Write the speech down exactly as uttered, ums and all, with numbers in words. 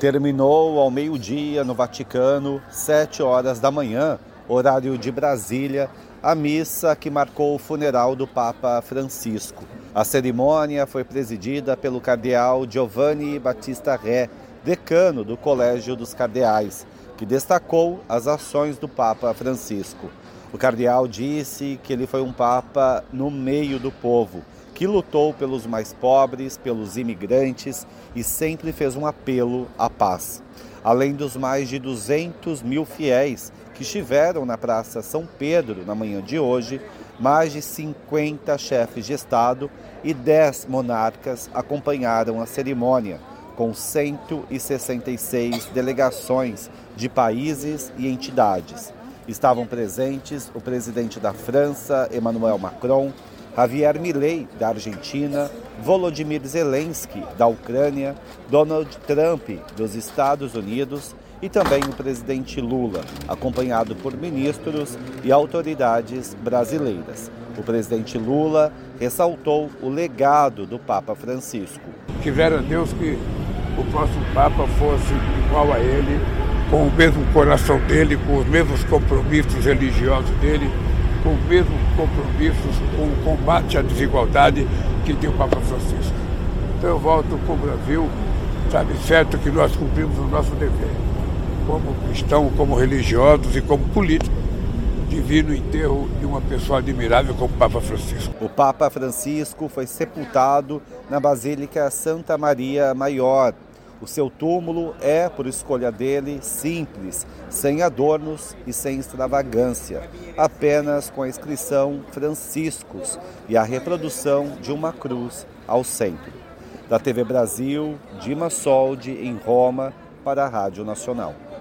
Terminou ao meio-dia no Vaticano, sete horas da manhã, horário de Brasília, a missa que marcou o funeral do Papa Francisco. A cerimônia foi presidida pelo cardeal Giovanni Battista Re, decano do Colégio dos Cardeais, que destacou as ações do Papa Francisco. O cardeal disse que ele foi um Papa no meio do povo, que lutou pelos mais pobres, pelos imigrantes e sempre fez um apelo à paz. Além dos mais de duzentos mil fiéis que estiveram na Praça São Pedro na manhã de hoje, mais de cinquenta chefes de Estado e dez monarcas acompanharam a cerimônia, com cento e sessenta e seis delegações de países e entidades. Estavam presentes o presidente da França, Emmanuel Macron, Javier Milei, da Argentina, Volodymyr Zelensky, da Ucrânia, Donald Trump, dos Estados Unidos e também o presidente Lula, acompanhado por ministros e autoridades brasileiras. O presidente Lula ressaltou o legado do Papa Francisco. Quisera Deus que o próximo Papa fosse igual a ele, com o mesmo coração dele, com os mesmos compromissos religiosos dele, com os mesmos compromissos com o combate à desigualdade que tem o Papa Francisco. Então eu volto para o Brasil, sabe, certo que nós cumprimos o nosso dever, como cristãos, como religiosos e como políticos, de vir no enterro de uma pessoa admirável como o Papa Francisco. O Papa Francisco foi sepultado na Basílica Santa Maria Maior. O seu túmulo é, por escolha dele, simples, sem adornos e sem extravagância, apenas com a inscrição Franciscus e a reprodução de uma cruz ao centro. Da T V Brasil, Dima Soldi, em Roma, para a Rádio Nacional.